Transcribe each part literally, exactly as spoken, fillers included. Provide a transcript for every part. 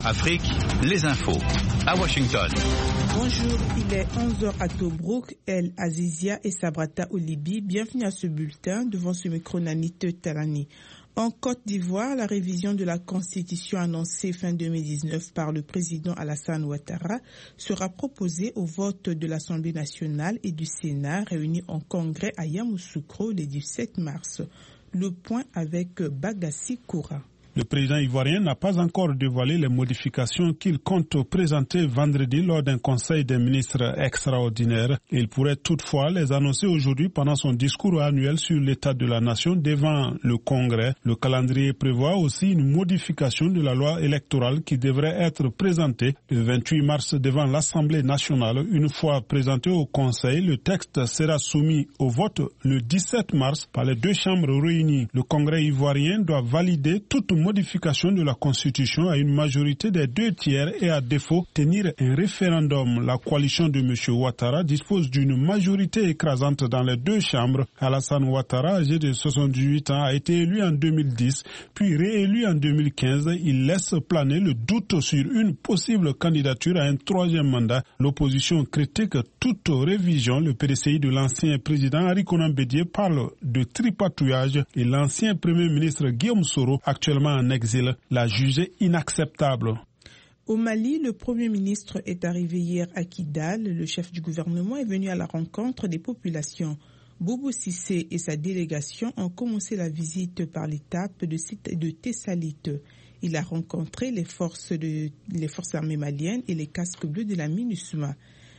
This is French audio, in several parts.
Afrique, les infos. À Washington. Bonjour, il est onze heures à Tobrouk, El Azizia et Sabrata au Libye. Bienvenue à ce bulletin devant ce micro Nanit Talani. En Côte d'Ivoire, la révision de la Constitution annoncée fin deux mille dix-neuf par le président Alassane Ouattara sera proposée au vote de l'Assemblée nationale et du Sénat réunis en congrès à Yamoussoukro le dix-sept mars. Le point avec Bagassi Koura. Le président ivoirien n'a pas encore dévoilé les modifications qu'il compte présenter vendredi lors d'un conseil des ministres extraordinaire. Il pourrait toutefois les annoncer aujourd'hui pendant son discours annuel sur l'état de la nation devant le Congrès. Le calendrier prévoit aussi une modification de la loi électorale qui devrait être présentée le vingt-huit mars devant l'Assemblée nationale. Une fois présenté au Conseil, le texte sera soumis au vote le dix-sept mars par les deux chambres réunies. Le Congrès ivoirien doit valider toute modification de la Constitution à une majorité des deux tiers et à défaut tenir un référendum. La coalition de M. Ouattara dispose d'une majorité écrasante dans les deux chambres. Alassane Ouattara, âgé de soixante-dix-huit ans, a été élu en deux mille dix, puis réélu en deux mille quinze. Il laisse planer le doute sur une possible candidature à un troisième mandat. L'opposition critique toute révision. Le P D C I de l'ancien président Henri Konan Bédié parle de tripatouillage et l'ancien premier ministre Guillaume Soro, actuellement en exil, l'a jugé inacceptable. Au Mali, le Premier ministre est arrivé hier à Kidal. Le chef du gouvernement est venu à la rencontre des populations. Boubou Sissé et sa délégation ont commencé la visite par l'étape de, de Tessalite. Il a rencontré les forces, de, les forces armées maliennes et les casques bleus de la MINUSMA.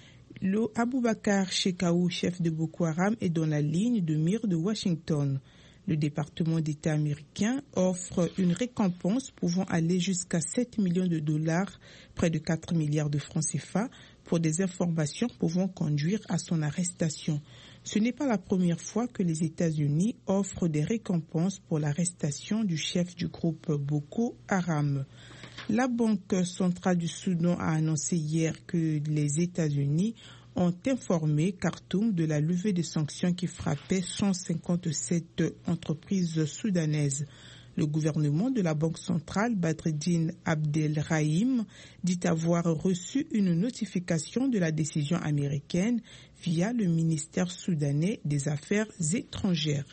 Le Aboubakar Shekau, chef de Boko Haram, est dans la ligne de mire de Washington. Le département d'État américain offre une récompense pouvant aller jusqu'à sept millions de dollars, près de quatre milliards de francs C F A, pour des informations pouvant conduire à son arrestation. Ce n'est pas la première fois que les États-Unis offrent des récompenses pour l'arrestation du chef du groupe Boko Haram. La Banque centrale du Soudan a annoncé hier que les États-Unis ont informé Khartoum de la levée des sanctions qui frappaient cent cinquante-sept entreprises soudanaises. Le gouvernement de la Banque centrale, Badreddine Abdelrahim, dit avoir reçu une notification de la décision américaine via le ministère soudanais des Affaires étrangères.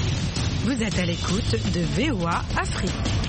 Vous êtes à l'écoute de V O A Afrique.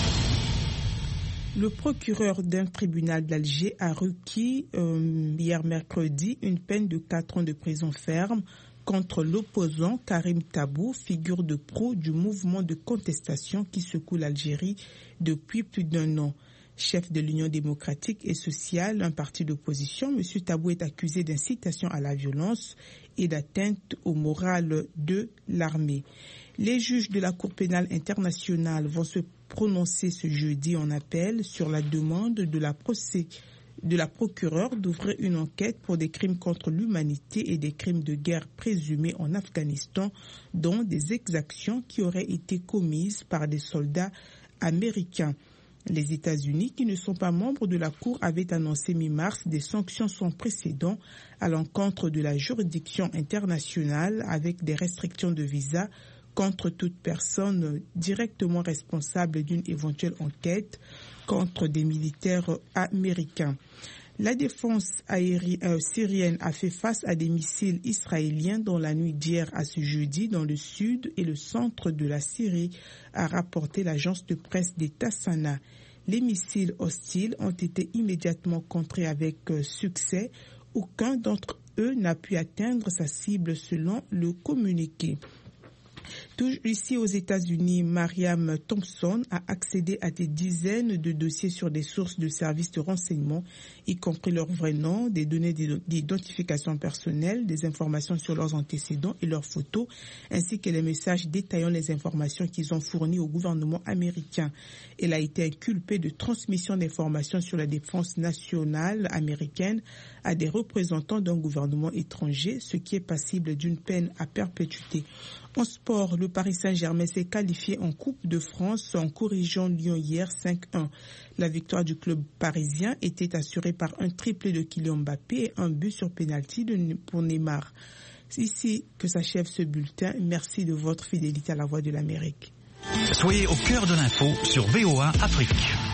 Le procureur d'un tribunal d'Alger a requis euh, hier mercredi une peine de quatre ans de prison ferme contre l'opposant Karim Tabou, figure de proue du mouvement de contestation qui secoue l'Algérie depuis plus d'un an. Chef de l'Union démocratique et sociale, un parti d'opposition, M. Tabou est accusé d'incitation à la violence et d'atteinte au moral de l'armée. Les juges de la Cour pénale internationale vont se prononcer ce jeudi en appel sur la demande de la, procé- de la procureure d'ouvrir une enquête pour des crimes contre l'humanité et des crimes de guerre présumés en Afghanistan, dont des exactions qui auraient été commises par des soldats américains. Les États-Unis, qui ne sont pas membres de la Cour, avaient annoncé mi-mars des sanctions sans précédent à l'encontre de la juridiction internationale avec des restrictions de visa contre toute personne directement responsable d'une éventuelle enquête contre des militaires américains. La défense aérienne euh, syrienne a fait face à des missiles israéliens dans la nuit d'hier à ce jeudi dans le sud et le centre de la Syrie, a rapporté l'agence de presse d'État Sana. Les missiles hostiles ont été immédiatement contrés avec euh, succès. Aucun d'entre eux n'a pu atteindre sa cible selon le communiqué. Toujours ici aux États-Unis, Mariam Thompson a accédé à des dizaines de dossiers sur des sources de services de renseignement, y compris leur vrai nom, des données d'identification personnelle, des informations sur leurs antécédents et leurs photos, ainsi que les messages détaillant les informations qu'ils ont fournies au gouvernement américain. Elle a été inculpée de transmission d'informations sur la défense nationale américaine à des représentants d'un gouvernement étranger, ce qui est passible d'une peine à perpétuité. En sport, le Paris Saint-Germain s'est qualifié en Coupe de France en corrigeant Lyon hier cinq un. La victoire du club parisien était assurée par un triplé de Kylian Mbappé et un but sur pénalty pour Neymar. C'est ici que s'achève ce bulletin. Merci de votre fidélité à la Voix de l'Amérique. Soyez au cœur de l'info sur V O A Afrique.